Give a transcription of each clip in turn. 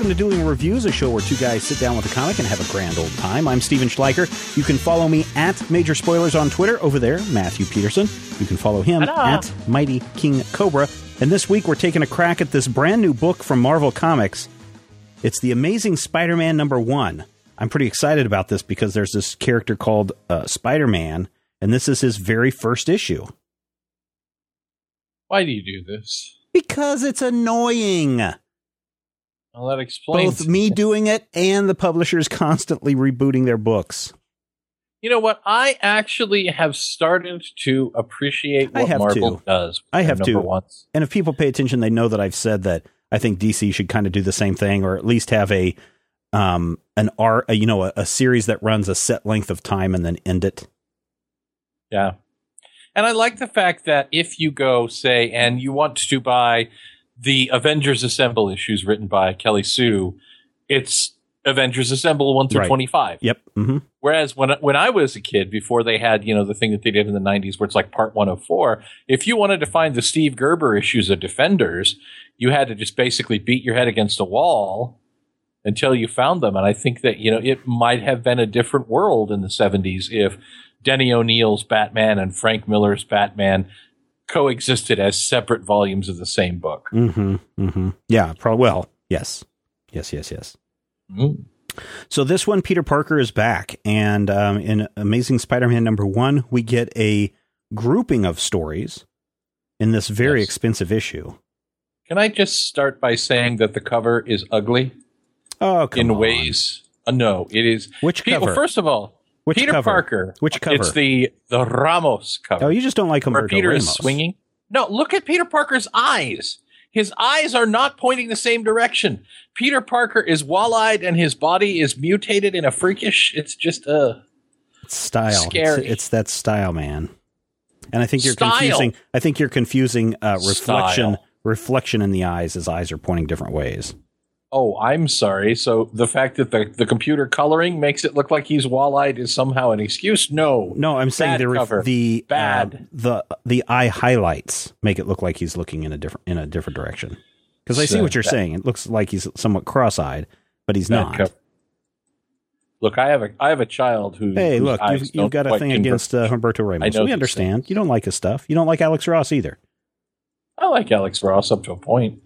welcome to Doing Reviews, a show where two guys sit down with a comic and have a grand old time. I'm Steven Schleicher. You can follow me at Major Spoilers on Twitter. Over there, Matthew Peterson. You can follow him at Mighty King Cobra. And this week, we're taking a crack at this brand new book from Marvel Comics. It's The Amazing Spider-Man #1. I'm pretty excited about this because there's this character called Spider-Man, and this is his very first issue. Why do you do this? Because it's annoying. Well, that explains. Both me doing it and the publishers constantly rebooting their books. You know what? I actually have started to appreciate what Marvel does. I have to. And if people pay attention, they know that I've said that I think DC should kind of do the same thing, or at least have a series that runs a set length of time and then end it. Yeah. And I like the fact that if you go, say, and you want to buy the Avengers Assemble issues written by Kelly Sue, it's Avengers Assemble 1 through 25. Yep. Mm-hmm. Whereas when I was a kid, before they had, the thing that they did in the 90s where it's like part 1 of 4, if you wanted to find the Steve Gerber issues of Defenders, you had to just basically beat your head against a wall until you found them. And I think that, it might have been a different world in the 70s if Denny O'Neil's Batman and Frank Miller's Batman coexisted as separate volumes of the same book. Mm-hmm. Mm-hmm. Yeah, well, yes. Yes. Mm. So this one, Peter Parker is back, and in Amazing Spider-Man #1, we get a grouping of stories in this very expensive issue. Can I just start by saying that the cover is ugly? Oh, come on. In ways. No, it is. Which cover? Well, first of all, Peter Parker. Which cover? It's the Ramos cover. Oh, you just don't like Humberto where Peter Ramos. Is swinging. No, look at Peter Parker's eyes. His eyes are not pointing the same direction. Peter Parker is wall-eyed and his body is mutated in a freakish. It's just it's style. Scary. It's that style, man. And I think you're confusing. I think you're confusing reflection in the eyes. His eyes are pointing different ways. Oh, I'm sorry. So the fact that the computer coloring makes it look like he's wall-eyed is somehow an excuse? No, I'm saying the eye highlights make it look like he's looking in a different direction. Because I see what you're saying. It looks like he's somewhat cross-eyed, but he's not. Look, I have a child who. Hey, look, you've got a thing against Humberto Ramos. We understand. You don't like his stuff. You don't like Alex Ross either. I like Alex Ross up to a point.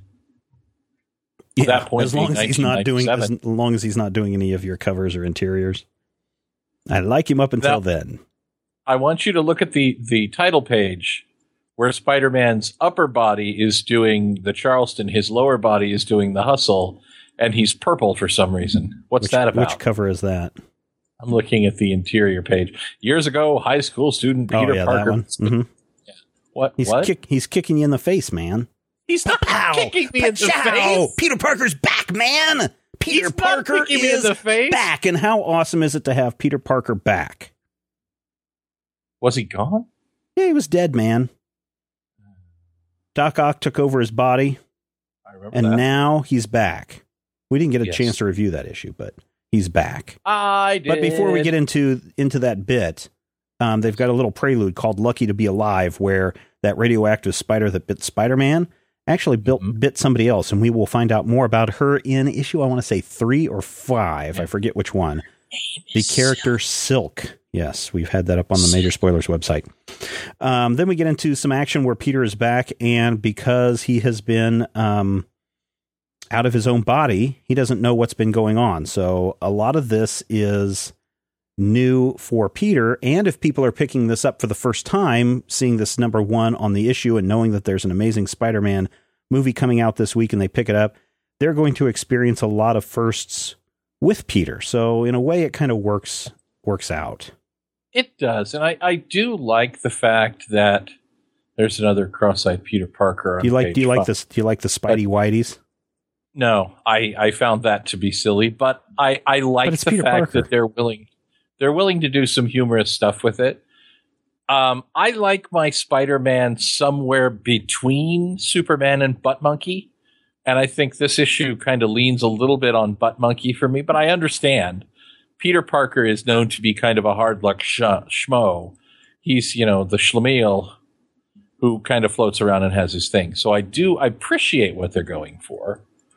Yeah, that point, as long as he's not doing any of your covers or interiors. I like him up until then. I want you to look at the title page where Spider-Man's upper body is doing the Charleston, his lower body is doing the Hustle, and he's purple for some reason. What's that about? Which cover is that? I'm looking at the interior page. Years ago, high school student Peter Parker. That one. Mm-hmm. Yeah. What? He's kicking you in the face, man. He's not kicking me in the face. Peter Parker's back, man. Peter Parker is back. And how awesome is it to have Peter Parker back? Was he gone? Yeah, he was dead, man. Doc Ock took over his body. I remember and that. Now he's back. We didn't get a chance to review that issue, but he's back. I did. But before we get into that bit, they've got a little prelude called Lucky to Be Alive, where that radioactive spider that bit Spider-Man actually bit somebody else, and we will find out more about her in issue, I want to say 3 or 5. I forget which one. The character Silk. Yes, we've had that up on the Major Spoilers website. Then we get into some action where Peter is back, and because he has been out of his own body, he doesn't know what's been going on. So a lot of this is new for Peter, and if people are picking this up for the first time, seeing this #1 on the issue and knowing that there's an Amazing Spider-Man movie coming out this week and they pick it up, they're going to experience a lot of firsts with Peter. So in a way, it kind of works out. It does, and I do like the fact that there's another cross-eyed Peter Parker. Do you like the Spidey Whiteys? No, I found that to be silly, but I like the Peter fact Parker. that they're willing to do some humorous stuff with it. I like my Spider-Man somewhere between Superman and Butt Monkey, and I think this issue kind of leans a little bit on Butt Monkey for me, but I understand. Peter Parker is known to be kind of a hard luck schmo. He's, the schlemiel who kind of floats around and has his thing. So I appreciate what they're going for.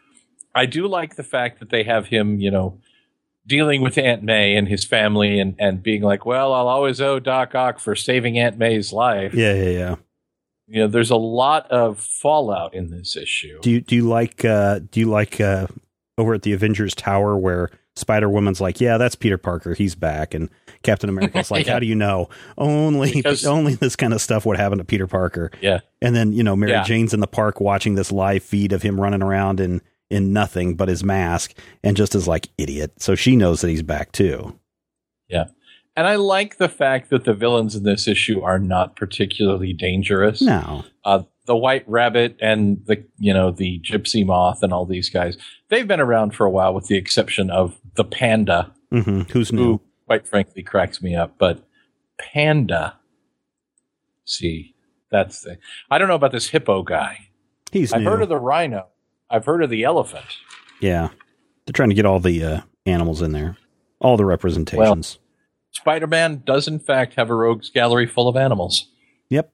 I do like the fact that they have him, dealing with Aunt May and his family and being like, well, I'll always owe Doc Ock for saving Aunt May's life. Yeah. There's a lot of fallout in this issue. Do you like over at the Avengers Tower where Spider-Woman's like, yeah, that's Peter Parker, he's back, and Captain America's like, how do you know? Only this kind of stuff would happen to Peter Parker. Yeah. And then, Mary Jane's in the park watching this live feed of him running around in nothing but his mask, and just is like, idiot. So she knows that he's back too. Yeah. And I like the fact that the villains in this issue are not particularly dangerous. No. The White Rabbit and the Gypsy Moth and all these guys, they've been around for a while with the exception of the Panda. Mm-hmm. Who's new? Who, quite frankly, cracks me up. But Panda, see, that's the... I don't know about this hippo guy. I've heard of the rhino. I've heard of the elephant. Yeah. They're trying to get all the animals in there. All the representations. Well, Spider-Man does, in fact, have a rogues gallery full of animals. Yep.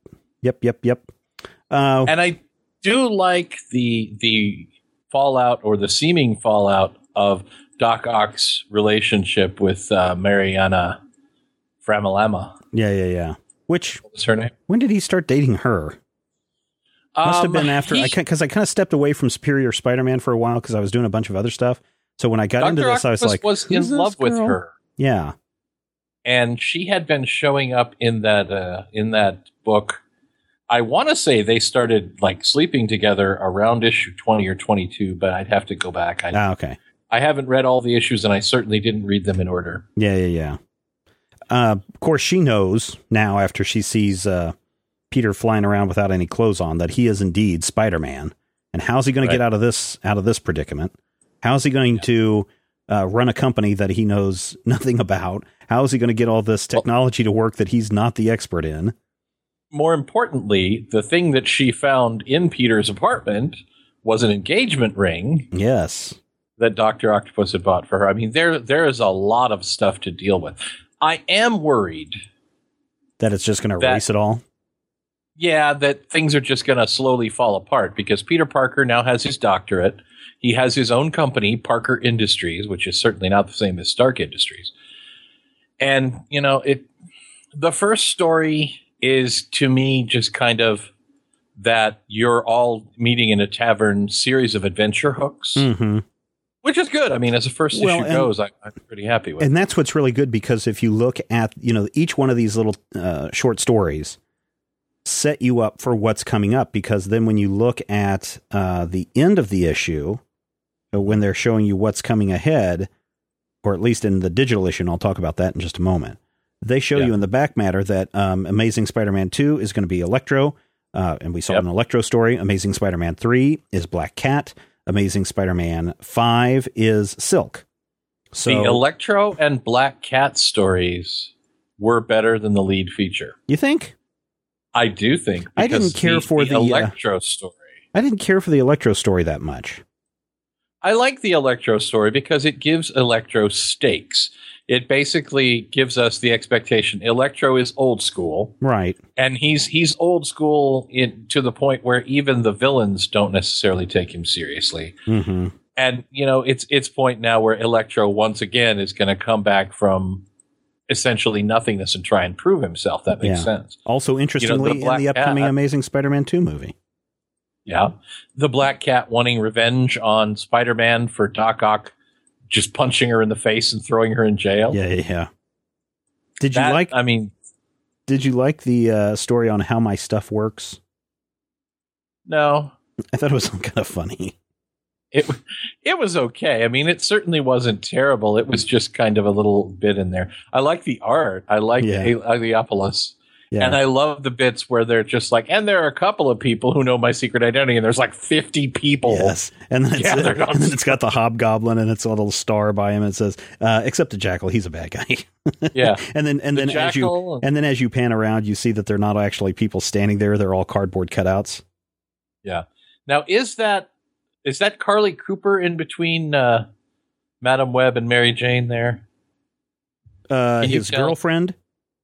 And I do like the fallout or the seeming fallout of Doc Ock's relationship with Mariana Framalama. Yeah. Which, what was her name? When did he start dating her? Must have been after, because I kind of stepped away from Superior Spider-Man for a while because I was doing a bunch of other stuff. So when I got into this, I was like, was in love with her. Yeah. And she had been showing up in that book. I want to say they started like sleeping together around issue 20 or 22, but I'd have to go back. Okay. I haven't read all the issues, and I certainly didn't read them in order. Yeah. Of course, she knows now after she sees Peter flying around without any clothes on that he is indeed Spider-Man. And how's he going to get out of this predicament? How is he going to run a company that he knows nothing about? How is he going to get all this technology to work that he's not the expert in? More importantly, the thing that she found in Peter's apartment was an engagement ring. Yes. That Dr. Octopus had bought for her. I mean, there is a lot of stuff to deal with. I am worried that it's just going to erase it all. Yeah, that things are just going to slowly fall apart because Peter Parker now has his doctorate. He has his own company, Parker Industries, which is certainly not the same as Stark Industries. And, the first story is, to me, just kind of that you're all meeting in a tavern series of adventure hooks, which is good. I mean, as the first issue goes, I'm pretty happy with it. And that's what's really good, because if you look at, each one of these little short stories set you up for what's coming up, because then when you look at the end of the issue, when they're showing you what's coming ahead, or at least in the digital issue, and I'll talk about that in just a moment, they show you in the back matter that Amazing Spider-Man 2 is going to be Electro, and we saw an Electro story. Amazing Spider-Man 3 is Black Cat. Amazing Spider-Man 5 is Silk. So the Electro and Black Cat stories were better than the lead feature. You think? I do think. I didn't care for the Electro story. I didn't care for the Electro story that much. I like the Electro story because it gives Electro stakes. It basically gives us the expectation. Electro is old school. Right. And he's old school to the point where even the villains don't necessarily take him seriously. Mm-hmm. And, it's point now where Electro once again is going to come back from essentially nothingness and try and prove himself. That makes sense. Also, interestingly, in the upcoming Amazing Spider-Man 2 movie. Yeah. The Black Cat wanting revenge on Spider-Man for Doc Ock just punching her in the face and throwing her in jail. Yeah. Did you like the story on how my stuff works? No. I thought it was kind of funny. It was okay. I mean, it certainly wasn't terrible. It was just kind of a little bit in there. I like the art. I like Heliopolis. Yeah. And I love the bits where they're just like, and there are a couple of people who know my secret identity, and there's like 50 people. Yes. And then it's got the Hobgoblin, and it's a little star by him. It says, except the Jackal, he's a bad guy. Yeah. and then as you pan around, you see that they're not actually people standing there. They're all cardboard cutouts. Yeah. Now, is that Carly Cooper in between Madam Web and Mary Jane there? His girlfriend?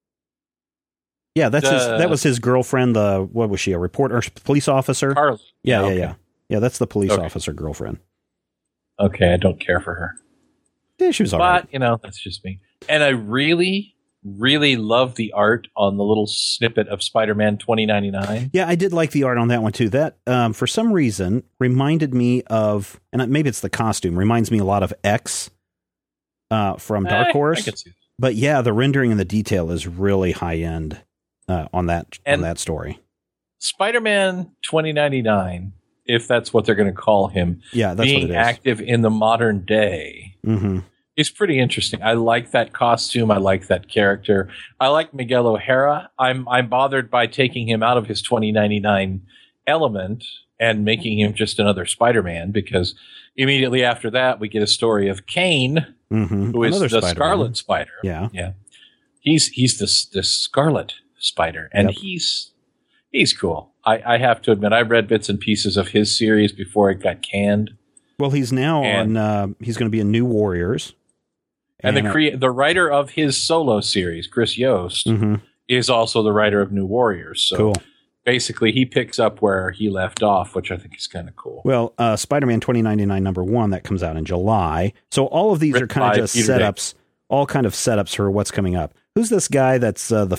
Yeah, that was his girlfriend. What was she? A reporter, police officer? Carly. Yeah. That's the police officer girlfriend. Okay, I don't care for her. Yeah, she was all right. But, that's just me. And I really, really love the art on the little snippet of Spider-Man 2099. Yeah, I did like the art on that one, too. That, for some reason, reminded me of, and maybe it's the costume, reminds me a lot of X from Dark Horse. I can see that. But yeah, the rendering and the detail is really high-end on that story. Spider-Man 2099, if that's what they're going to call him, yeah, that's being what it is. Active in the modern day, is pretty interesting. I like that costume. I like that character. I like Miguel O'Hara. I'm bothered by taking him out of his 2099 element and making him just another Spider-Man, because immediately after that we get a story of Kane, who is the Scarlet Spider. Yeah. He's the Scarlet Spider, and he's cool. I have to admit, I read bits and pieces of his series before it got canned. Well, he's now he's going to be in New Warriors. And the writer of his solo series, Chris Yost, is also the writer of New Warriors. So cool. Basically, he picks up where he left off, which I think is kind of cool. Well, Spider-Man 2099 #1, that comes out in July. So all of these are kind of just setups, all kind of setups for what's coming up. Who's this guy that's the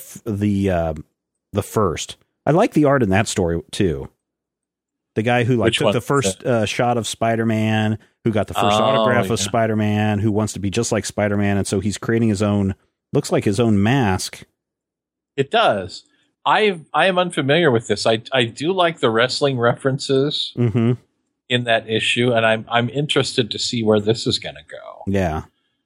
first? I like the art in that story, too. The guy who took the first shot of Spider-Man, who got the first autograph of Spider-Man, who wants to be just like Spider-Man, and so he's creating his own, looks like his own mask. It does. I am unfamiliar with this. I do like the wrestling references in that issue, and I'm interested to see where this is going to go. Yeah.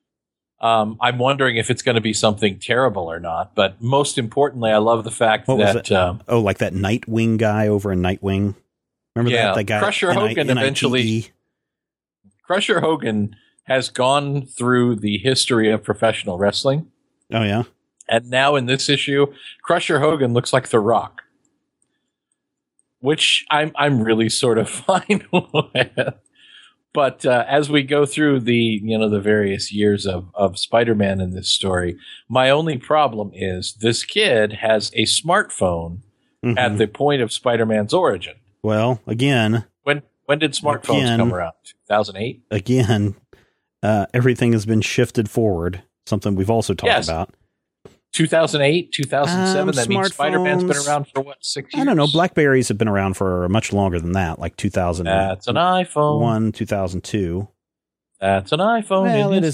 I'm wondering if it's going to be something terrible or not, but most importantly, I love the fact that like that Nightwing guy over in Nightwing. Remember that guy? Crusher Hogan eventually. Crusher Hogan has gone through the history of professional wrestling. Oh yeah. And now in this issue, Crusher Hogan looks like The Rock, which I'm really sort of fine with. But as we go through the various years of Spider-Man in this story, my only problem is this kid has a smartphone at the point of Spider-Man's origin. Well, again, when did smartphones come around? 2008. Again, everything has been shifted forward. Something we've also talked about. 2008, 2007. That means Spider-Man's been around for 6 years? I don't know. Blackberries have been around for much longer than that, like 2000. That's an iPhone. 2002. That's an iPhone. Well, it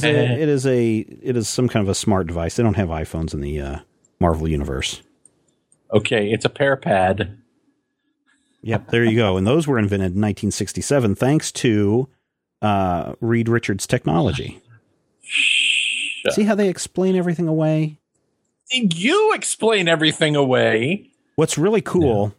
is some kind of a smart device. They don't have iPhones in the Marvel universe. Okay, it's a pear pad. Yep, there you go. And those were invented in 1967 thanks to Reed Richards technology. See how they explain everything away? You explain everything away. What's really cool,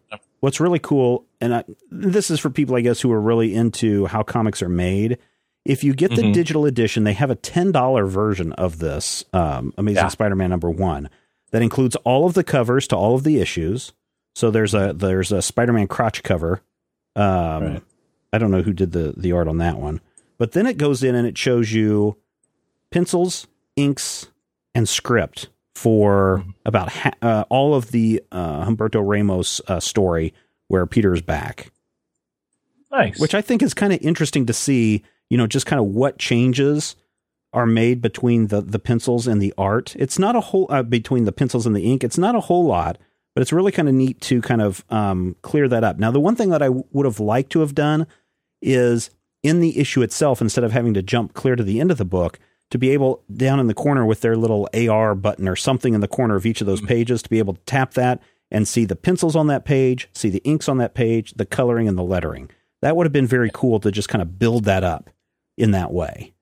and this is for people, I guess, who are really into how comics are made. If you get the digital edition, they have a $10 version of this Amazing Spider-Man #1 that includes all of the covers to all of the issues. So there's a Spider-Man crotch cover. I don't know who did the art on that one, but then it goes in and it shows you pencils, inks, and script for about all of the Humberto Ramos story where Peter's back. Nice. Which I think is kind of interesting to see, just kind of what changes are made between the pencils and the art. It's not a whole, between the pencils and the ink, it's not a whole lot, but it's really kind of neat to kind of clear that up. Now, the one thing that I would have liked to have done is in the issue itself, instead of having to jump clear to the end of the book, to be able down in the corner with their little AR button or something in the corner of each of those pages to be able to tap that and see the pencils on that page, see the inks on that page, the coloring and the lettering. That would have been very cool to just kind of build that up in that way.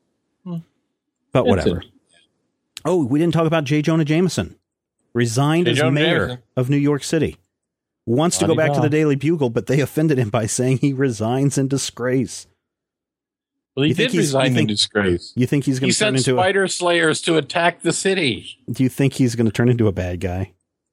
But whatever. Oh, we didn't talk about J. Jonah Jameson. Resigned as mayor of New York City. Wants to go back to the Daily Bugle, but they offended him by saying he resigns in disgrace. Well, he did resign in disgrace. You think he's going to turn into spider slayers to attack the city? Do you think he's going to turn into a bad guy?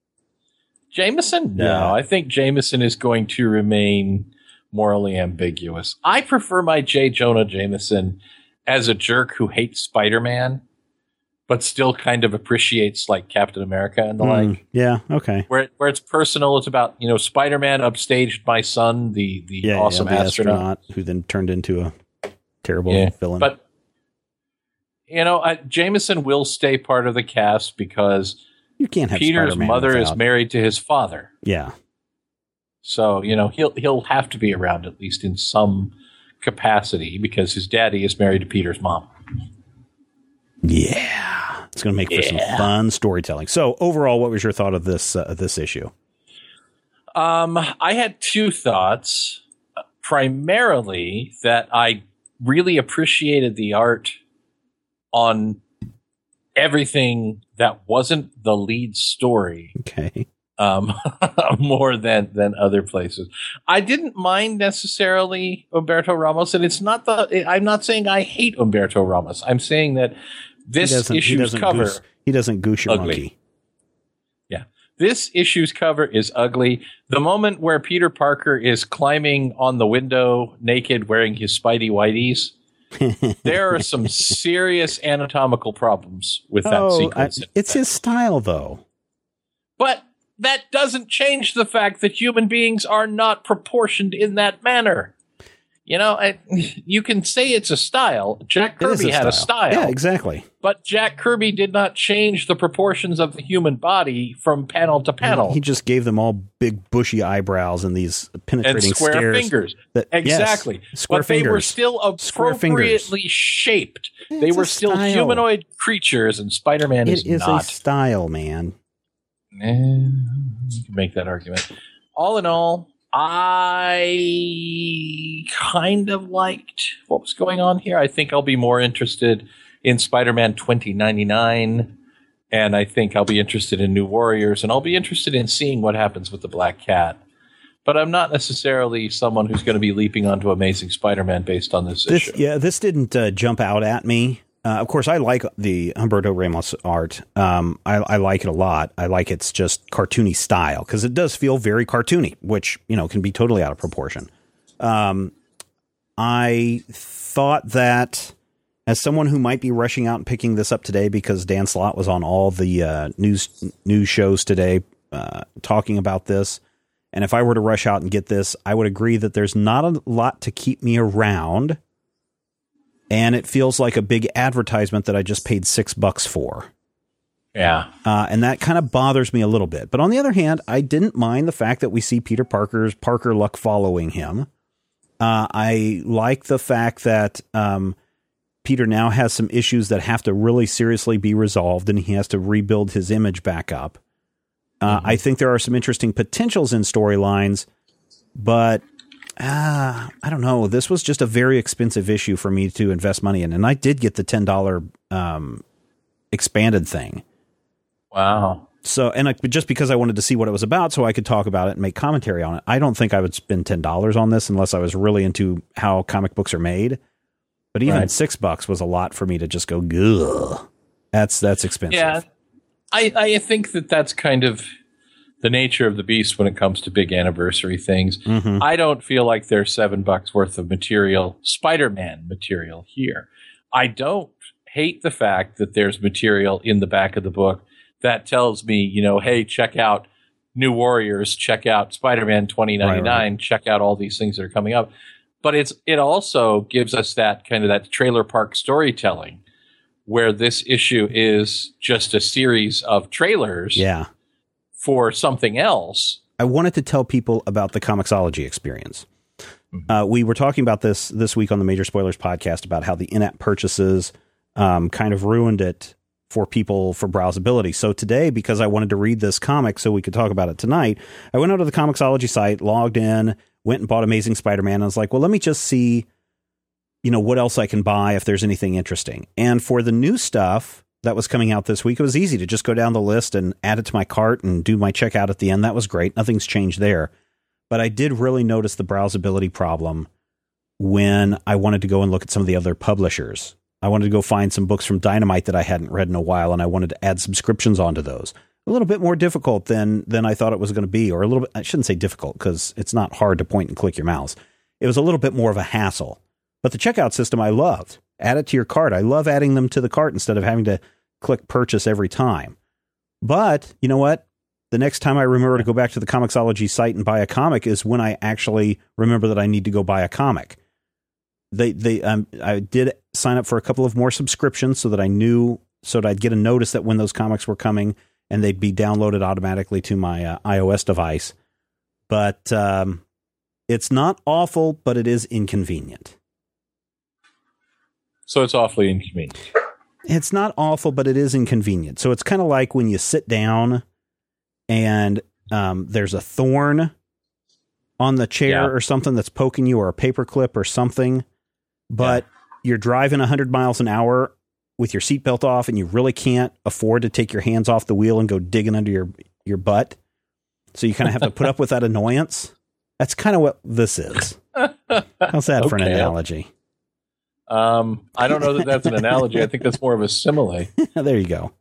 Jameson? No, I think Jameson is going to remain morally ambiguous. I prefer my J. Jonah Jameson as a jerk who hates Spider-Man, but still kind of appreciates like Captain America and the like. Yeah, okay. Where it's personal, it's about, Spider-Man upstaged my son, the awesome astronaut who then turned into terrible villain. But, Jameson will stay part of the cast because you can't have Peter's Spider-Man mother without. is married to his father. Yeah. So, he'll have to be around at least in some capacity because his daddy is married to Peter's mom. Yeah. It's going to make for some fun storytelling. So overall, what was your thought of this issue? I had two thoughts. Primarily that I really appreciated the art on everything that wasn't the lead story. Okay. More than other places. I didn't mind necessarily Humberto Ramos, and I'm not saying I hate Humberto Ramos. I'm saying that this issue's cover he doesn't goose your ugly. monkey. Yeah. This issue's cover is ugly. The moment where Peter Parker is climbing on the window naked wearing his Spidey Whiteys, there are some serious anatomical problems with that sequence. It's his style, though. But that doesn't change the fact that human beings are not proportioned in that manner. You can say it's a style. Jack Kirby had a style. Yeah, exactly. But Jack Kirby did not change the proportions of the human body from panel to panel. He just gave them all big bushy eyebrows and these penetrating and square stares. Fingers. Exactly. Square but fingers. They were still appropriately shaped. They were still humanoid creatures, and Spider-Man is not. It is a style, man. You can make that argument. All in all, I kind of liked what was going on here. I think I'll be more interested in Spider-Man 2099, and I think I'll be interested in New Warriors, and I'll be interested in seeing what happens with the Black Cat. But I'm not necessarily someone who's going to be leaping onto Amazing Spider-Man based on this issue. Yeah, this didn't jump out at me. Of course, I like the Humberto Ramos art. I like it a lot. I like its just cartoony style because it does feel very cartoony, which, can be totally out of proportion. I thought that as someone who might be rushing out and picking this up today because Dan Slott was on all the news shows today talking about this, and if I were to rush out and get this, I would agree that there's not a lot to keep me around. And it feels like a big advertisement that I just paid $6 for. Yeah. And that kind of bothers me a little bit. But on the other hand, I didn't mind the fact that we see Peter Parker's Parker luck following him. I like the fact that Peter now has some issues that have to really seriously be resolved, and he has to rebuild his image back up. I think there are some interesting potentials in storylines, but I don't know. This was just a very expensive issue for me to invest money in. And I did get the $10 expanded thing. Wow. So, and just because I wanted to see what it was about so I could talk about it and make commentary on it, I don't think I would spend $10 on this unless I was really into how comic books are made. But even $6 was a lot for me to just go, ugh. That's expensive. Yeah. I think that's kind of the nature of the beast when it comes to big anniversary things. Mm-hmm. I don't feel like there's $7 worth of material, Spider-Man material here. I don't hate the fact that there's material in the back of the book that tells me, hey, check out New Warriors, check out Spider-Man 2099, check out all these things that are coming up. But it also gives us that kind of that trailer park storytelling where this issue is just a series of trailers for something else. I wanted to tell people about the Comixology experience. We were talking about this week on the Major Spoilers podcast about how the in-app purchases kind of ruined it for people for browsability. So today, because I wanted to read this comic so we could talk about it tonight, I went out to the Comixology site, logged in, went and bought Amazing Spider-Man. And I was like, well, let me just see, what else I can buy if there's anything interesting. And for the new stuff that was coming out this week, it was easy to just go down the list and add it to my cart and do my checkout at the end. That was great. Nothing's changed there. But I did really notice the browsability problem when I wanted to go and look at some of the other publishers. I wanted to go find some books from Dynamite that I hadn't read in a while, and I wanted to add subscriptions onto those. A little bit more difficult than I thought it was going to be, or a little bit, I shouldn't say difficult because it's not hard to point and click your mouse. It was a little bit more of a hassle. But the checkout system I loved. Add it to your cart. I love adding them to the cart instead of having to click purchase every time. But you know what? The next time I remember to go back to the Comixology site and buy a comic is when I actually remember that I need to go buy a comic. I did sign up for a couple of more subscriptions so that I'd get a notice that when those comics were coming and they'd be downloaded automatically to my iOS device. But it's not awful, but it is inconvenient. So it's awfully inconvenient. It's not awful, but it is inconvenient. So it's kind of like when you sit down and there's a thorn on the chair or something that's poking you, or a paper clip or something, but you're driving 100 miles an hour with your seatbelt off and you really can't afford to take your hands off the wheel and go digging under your butt. So you kind of have to put up with that annoyance. That's kind of what this is. How's that for an analogy? I don't know that that's an analogy. I think that's more of a simile. There you go.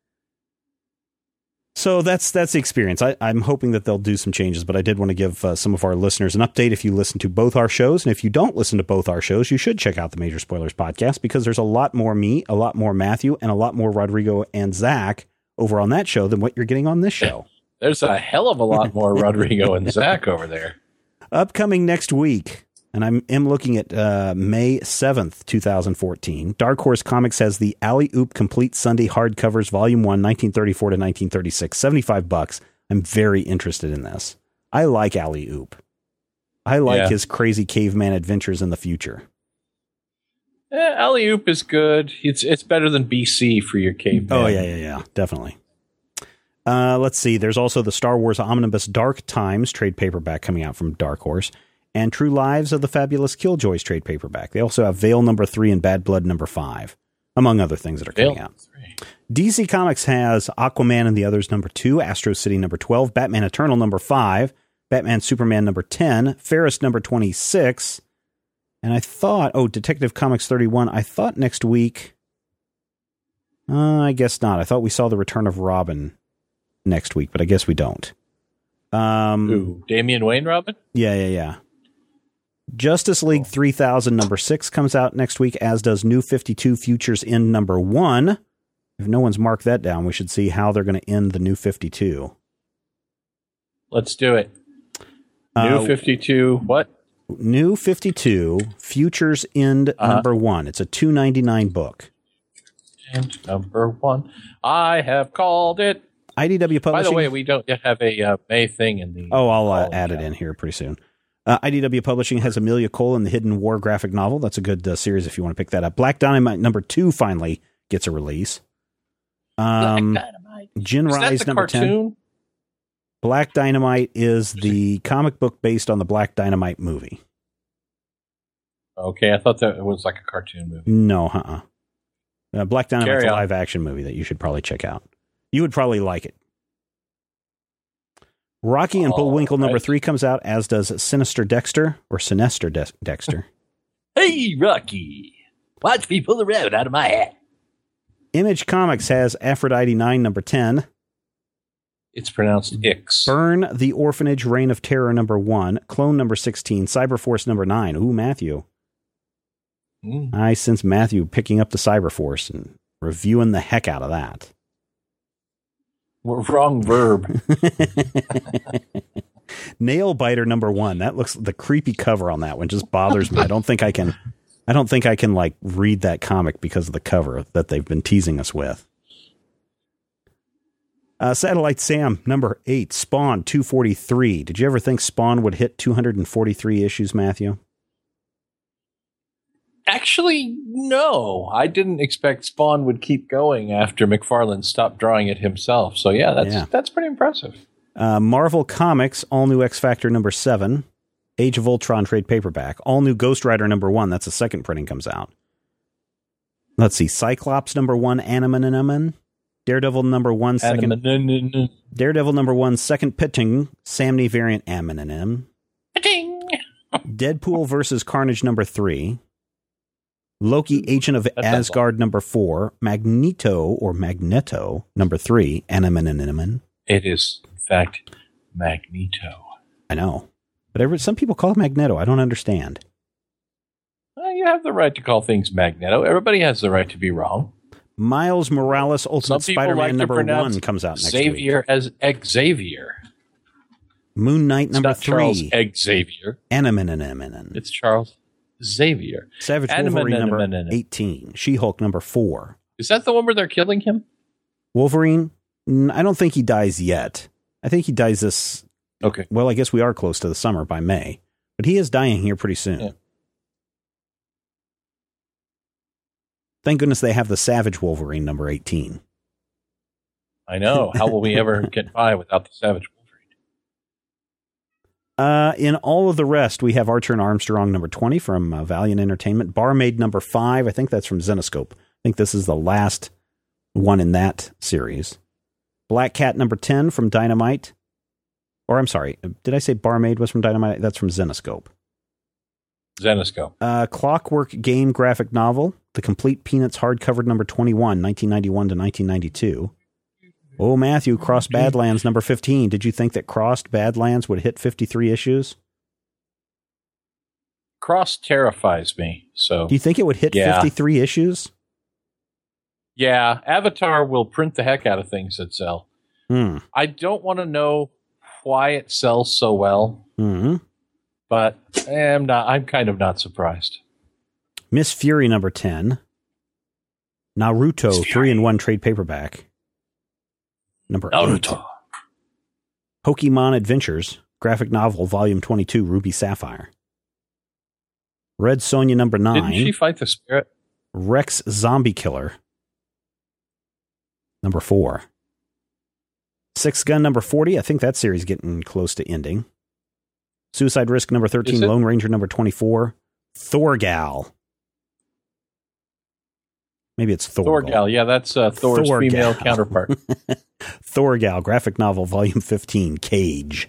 So that's the experience. I'm hoping that they'll do some changes, but I did want to give some of our listeners an update. If you listen to both our shows, and if you don't listen to both our shows, you should check out the Major Spoilers podcast, because there's a lot more me, a lot more Matthew, and a lot more Rodrigo and Zach over on that show than what you're getting on this show. There's a hell of a lot more Rodrigo and Zach over there. Upcoming next week, and I'm looking at May 7th, 2014. Dark Horse Comics has the Alley Oop Complete Sunday Hardcovers Volume 1, 1934 to 1936, $75. I'm very interested in this. I like Alley Oop. I like his crazy caveman adventures in the future. Alley Oop is good. It's better than BC for your caveman. Oh, yeah, definitely. Let's see. There's also the Star Wars Omnibus Dark Times trade paperback coming out from Dark Horse, and True Lives of the Fabulous Killjoys trade paperback. They also have Veil #3 and Bad Blood #5, among other things that are coming out. DC Comics has Aquaman and the Others #2, Astro City #12, Batman Eternal #5, Batman Superman #10, Ferris #26, and I thought, Detective Comics 31. I thought next week, I guess not. I thought we saw the return of Robin next week, but I guess we don't. Who? Damian Wayne Robin? Yeah. Justice League 3000 #6 comes out next week, as does New 52 Futures End #1. If no one's marked that down, we should see how they're going to end the New 52. Let's do it. New 52, what? New 52 Futures End #1. It's a $2.99 book. And #1. I have called it. IDW Publishing. By the way, we don't yet have a May thing in the... I'll add it in here pretty soon. IDW Publishing has Amelia Cole and the Hidden War graphic novel. That's a good series if you want to pick that up. Black Dynamite #2 finally gets a release. Black Dynamite. Jin Rise #10. Black Dynamite is the comic book based on the Black Dynamite movie. Okay, I thought that it was like a cartoon movie. No, Black Dynamite's a live action movie that you should probably check out. You would probably like it. Rocky and Bullwinkle #3 comes out, as does Sinister Dexter, or Sinester Dexter. Hey, Rocky, watch me pull the rabbit out of my hat. Image Comics has Aphrodite 9 #10. It's pronounced Ix. Burn the Orphanage Reign of Terror #1. Clone #16. Cyberforce #9. Ooh, Matthew. I sense Matthew picking up the Cyberforce and reviewing the heck out of that. Wrong verb. Nailbiter #1. That looks, the creepy cover on that one just bothers me. I don't think I can like read that comic because of the cover that they've been teasing us with. Satellite Sam #8. Spawn 243. Did you ever think Spawn would hit 243 issues, Matthew? Actually, no. I didn't expect Spawn would keep going after McFarlane stopped drawing it himself. So that's pretty impressive. Marvel Comics, all new X Factor #7, Age of Ultron trade paperback, all new Ghost Rider #1. That's the second printing comes out. Let's see, Cyclops #1, Animan, Daredevil #1, second. Daredevil #1, second pitching, Samney variant Aminim. Deadpool versus Carnage #3. Loki, Agent of Asgard #4, Magneto #3, Animan. It is, in fact, Magneto. I know, but some people call it Magneto. I don't understand. You have the right to call things Magneto. Everybody has the right to be wrong. Miles Morales Ultimate Spider-Man #1 comes out next week. Xavier as Xavier. Moon Knight #3. Charles Xavier. Animan. It's Charles Xavier. Savage Wolverine number 18. She-Hulk number 4. Is that the one where they're killing him? Wolverine? I don't think he dies yet. I think he dies this... Okay. Well, I guess we are close to the summer by May. But he is dying here pretty soon. Yeah. Thank goodness they have the Savage Wolverine number 18. I know. How will we ever get by without the Savage Wolverine? In all of the rest, we have Archer and Armstrong number 20 from Valiant Entertainment. Barmaid number 5. I think that's from Zenescope. I think this is the last one in that series. Black Cat number 10 from Dynamite. Or I'm sorry, did I say Barmaid was from Dynamite? That's from Zenescope. Zenescope. Clockwork Game graphic novel, The Complete Peanuts hardcover number 21, 1991 to 1992. Oh, Matthew, Crossed Badlands number 15. Did you think that Crossed Badlands would hit 53 issues? Crossed terrifies me. So, do you think it would hit 53 issues? Yeah, Avatar will print the heck out of things that sell. I don't want to know why it sells so well, but I'm kind of not surprised. Miss Fury number 10. Naruto 3-in-1 trade paperback. Number 8. Pokemon Adventures graphic novel volume 22 Ruby Sapphire. Red Sonja number 9. Didn't she fight the spirit? Rex Zombie Killer number 4. Six Gun number 40. I think that series is getting close to ending. Suicide Risk number 13. Lone Ranger number 24. Thorgal. Maybe it's Thorgal. Thorgal, yeah, that's Thor's female counterpart. Thorgal, graphic novel, volume 15, Cage.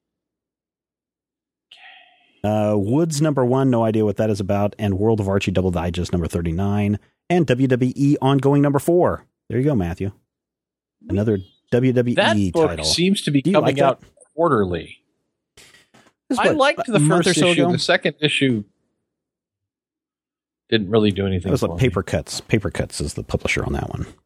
Woods number 1, no idea what that is about. And World of Archie Double Digest number 39. And WWE Ongoing number 4. There you go, Matthew. Another WWE that book title. Seems to be coming out quarterly. I liked the first issue. The second issue didn't really do anything. It was like Paper Cuts. Paper Cuts is the publisher on that one.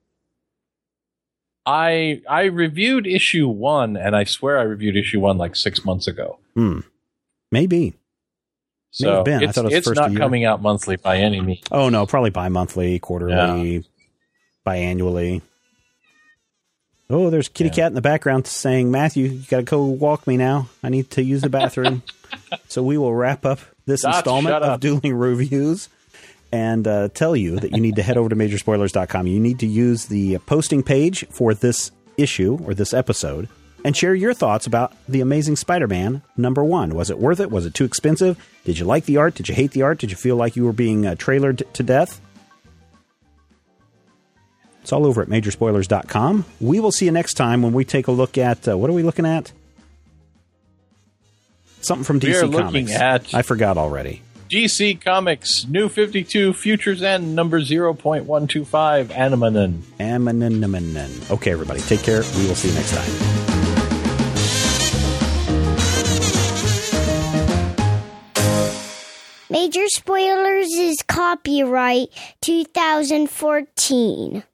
I reviewed issue 1, and I swear I reviewed issue 1 like 6 months ago. Maybe. So it's not coming out monthly by any means. Oh no, probably bi-monthly, quarterly, biannually. Oh, there's Kitty Cat in the background saying, Matthew, you got to go walk me now. I need to use the bathroom. So we will wrap up this installment of Dueling Reviews and tell you that you need to head over to Majorspoilers.com. You need to use the posting page for this issue or this episode and share your thoughts about The Amazing Spider-Man number 1. Was it worth it? Was it too expensive? Did you like the art? Did you hate the art? Did you feel like you were being trailered to death? It's all over at Majorspoilers.com. We will see you next time when we take a look at, what are we looking at? Something from DC Comics. Looking at I forgot already. DC Comics, New 52, Futures End, number 0.125, Animanon. Okay, everybody, take care. We will see you next time. Major Spoilers is copyright 2014.